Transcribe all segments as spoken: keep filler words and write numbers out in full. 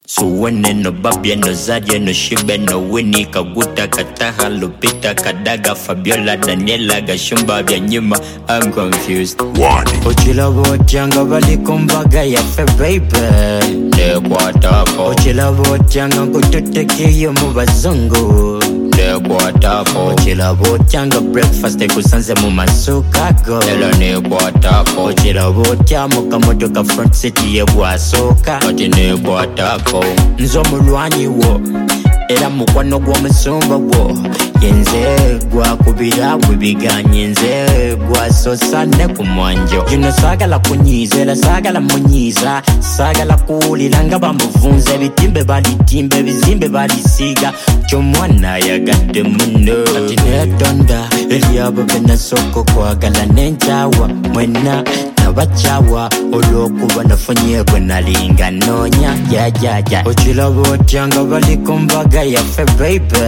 Suwene no babye no zaje no shibe no Winnie Kaguta Kataha Lupita Kadaga Fabiola Daniela Gashumba Byanyuma. I'm confused. One. Ochila bojanga bali kumbaga ya fe baby. Ne kwatako. Ochila bojanga kututeke yo mu bazungu. Ne kwatako. Ochila bojanga breakfast ekusanze mu masuka go. Elo ne kwatako. Ochila bojama kamotoka front city ye bwasoka. Oti ne kwatako. Nzo mulwanyi wo era mukwano gw'omusumba wo yenze gwakubira bwebiganye nze gwasosa ne ku mwanjo yuno sagala kunyizera sagala munyiza sagala kuwulira nga bamuvunza ebitimbe balitimba ebizimbe balisiga ky'omwana yagadde muno ati netonda eryabo benasoko kwagala nenjawa mwena nabachawa olwokuba nafunye bwe nalinga noonya jajaja okiraba otya nga bali ku mbaga yaffe baby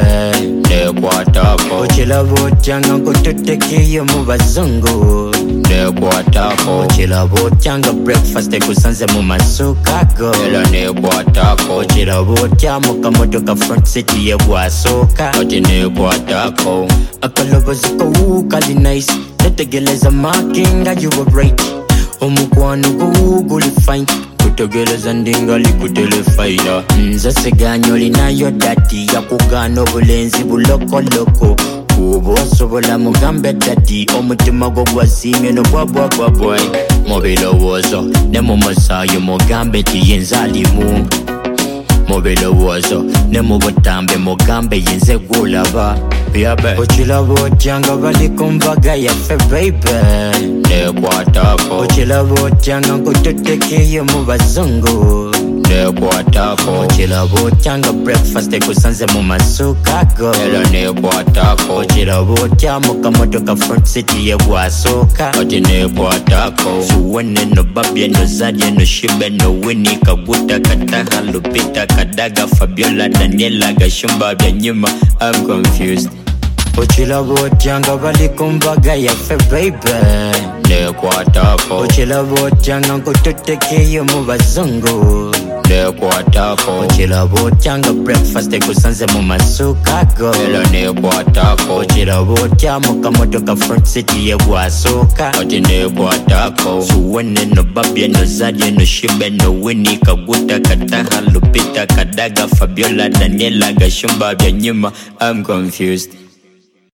nekwatako okiraba otya nga nkututekeyo mu bazungu nekwatako okiraba otya nga breakfast ekusanze mu masuka go era nekwatako okiraba otya mu kamotoka front city ye bwasooka oti nekwatako akalobozi kowu kali nice netegeleza makinga you were right omukwano gwo guli fine kutegeleza ndingali kutelefayina nze siganyo linayo dadi yakugana obulenzi bulokoloko kuba osobola mugambe dadi omutima gwo gwasiimye nogwabwabwabwa mu birowoozo ne mu musaayi mugambe nti yenze alimu mu birowoozo ne mu butambe mugambe yenze gwolaba okiraba otya nga bali ku mbaga yaffe baby nekwatako okiraba otya nga nkututekeyo mu bazungu nekwatako okiraba otya nga breakfast ekusanze mu masuka go era nekwatako okiraba otya mu kamotoka front city ye bwasooka oti nekwatako suwene no babye no zadye no shibe no Winnie Kaguta Kataha Lupita Kadaga Fabiola Daniela Gashumba Byanyuma. I'm confused. Ochilabo otya nga bali ku mbaga yaffe baby nekwatako ochilabo otya nga nkututekeyo mu bazungu nekwatako ochilabo otya nga breakfast ekusanze mu masuka go era nekwatako ochilabo otya mu kamotoka front city ye bwasooka oti nekwatako suwene no babye no zadye no shibe no Winnie Kaguta Kataha Lupita Kadaga Fabiola Daniela Gashumba Byanyuma. I'm confused.